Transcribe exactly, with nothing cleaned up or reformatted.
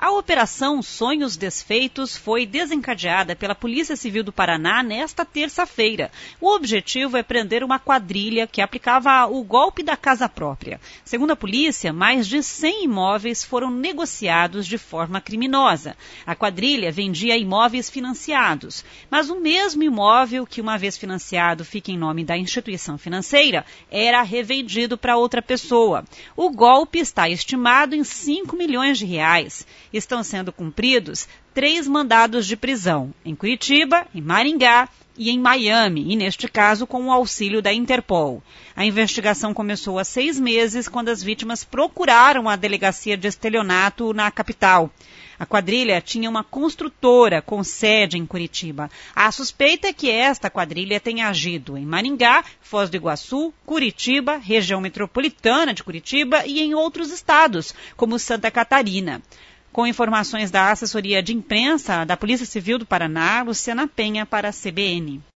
A Operação Sonhos Desfeitos foi desencadeada pela Polícia Civil do Paraná nesta terça-feira. O objetivo é prender uma quadrilha que aplicava o golpe da casa própria. Segundo a polícia, mais de cem imóveis foram negociados de forma criminosa. A quadrilha vendia imóveis financiados, mas o mesmo imóvel que, uma vez financiado, fica em nome da instituição financeira, era revendido para outra pessoa. O golpe está estimado em cinco milhões de reais. Estão sendo cumpridos três mandados de prisão, em Curitiba, em Maringá e em Miami, e neste caso com o auxílio da Interpol. A investigação começou há seis meses, quando as vítimas procuraram a delegacia de estelionato na capital. A quadrilha tinha uma construtora com sede em Curitiba. A suspeita é que esta quadrilha tenha agido em Maringá, Foz do Iguaçu, Curitiba, região metropolitana de Curitiba e em outros estados, como Santa Catarina. Com informações da assessoria de imprensa da Polícia Civil do Paraná, Luciana Penha para a C B N.